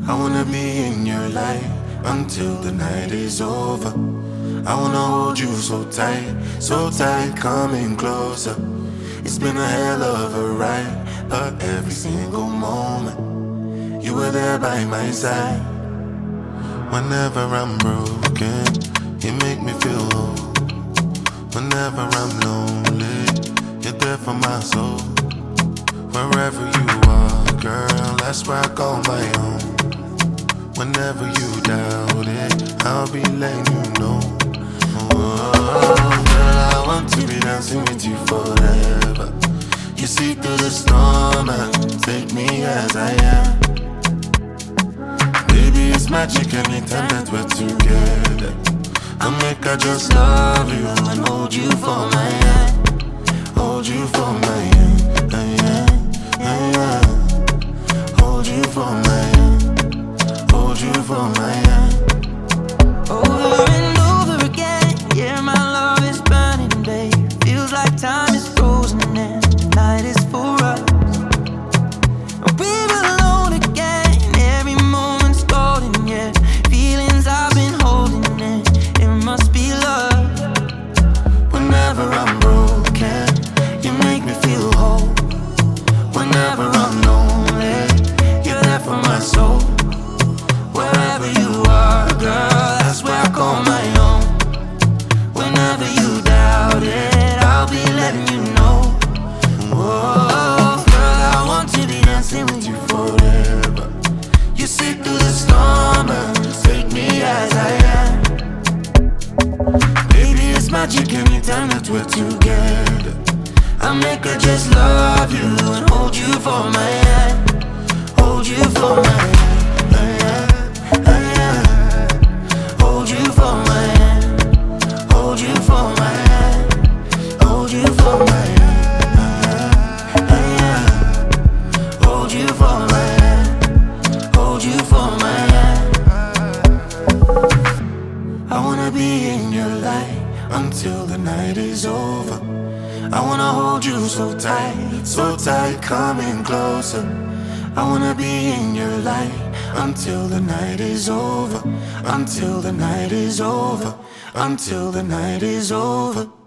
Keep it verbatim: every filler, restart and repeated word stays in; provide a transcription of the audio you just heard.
I wanna be in your life until the night is over. I wanna hold you so tight, so tight, coming closer. It's been a hell of a ride, but every single moment you were there by my side. Whenever I'm broken, you make me feel whole. Whenever I'm lonely, you're there for my soul. Wherever you are, girl, that's where I call my own. Whenever you doubt it, I'll be letting you know. Oh, girl, I want to be dancing with you forever. You see through the storm and take me as I am. Baby, it's magic anytime that we're together. I'll make I just love you and hold you for my hand. Hold you for my hand, hand, hand. Hold you for my hand. Hold you for my hand. Over and over again, yeah, my love is burning, babe. Feels like time is frozen and the night is for us. We're alone again, every moment's golden, yeah. Feelings I've been holding in, it must be love. Whenever I'm broken, you make me feel whole. Whenever I'm lonely, you're there for my soul. Wherever you are, girl, that's where I call my own. Whenever you doubt it, I'll be letting you know. Whoa, girl, I want to be dancing with you forever. You see through the storm and take me as I am. Baby, it's magic anytime that we're together. I make her just love you and hold you for my hand. Hold you for my hand. Hold you for my hand. Hold you for my hand. Hold you for my hand. Hold you for my hand. Hold you for my hand. I wanna be in your light until the night is over. I wanna hold you so tight, so tight, coming closer. I wanna be in your light until the night is over. Until the night is over. Until the night is over.